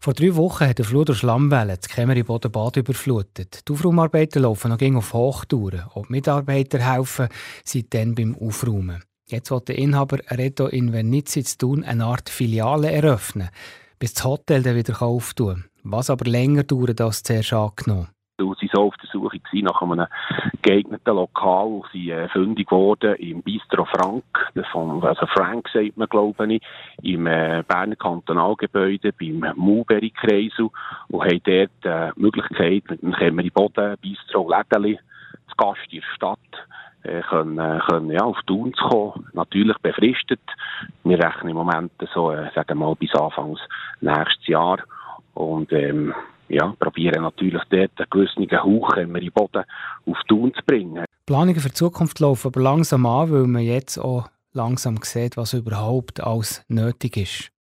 Vor 3 Wochen hat eine Flut durch Schlammwellen das Kämmerboden-Bad überflutet. Die Aufraumarbeiten laufen noch auf Hochtouren. Auch die Mitarbeiter helfen seitdem beim Aufräumen. Jetzt will der Inhaber Reto Invernizzi zu Thun eine Art Filiale eröffnen, bis das Hotel dann wieder auftun kann. Was aber länger dauert als zuerst angenommen. Sie waren so auf der Suche nach einem geeigneten Lokal und sind fündig geworden im Bistro Frank, also Frank sagt man, glaube ich, im Berner Kantonalgebäude beim Mulberry-Kreisel und haben dort die Möglichkeit, mit dem Kämmerboden, Bistro, Lädeli, zu Gast in der Stadt, können auf Thun zu kommen. Natürlich befristet. Wir rechnen im Moment so, sagen wir mal, bis Anfang nächstes Jahr. Und probieren natürlich dort einen gewissen Hauch Kämmerboden auf Thun zu bringen. Planungen für die Zukunft laufen aber langsam an, weil man jetzt auch langsam sieht, was überhaupt alles nötig ist.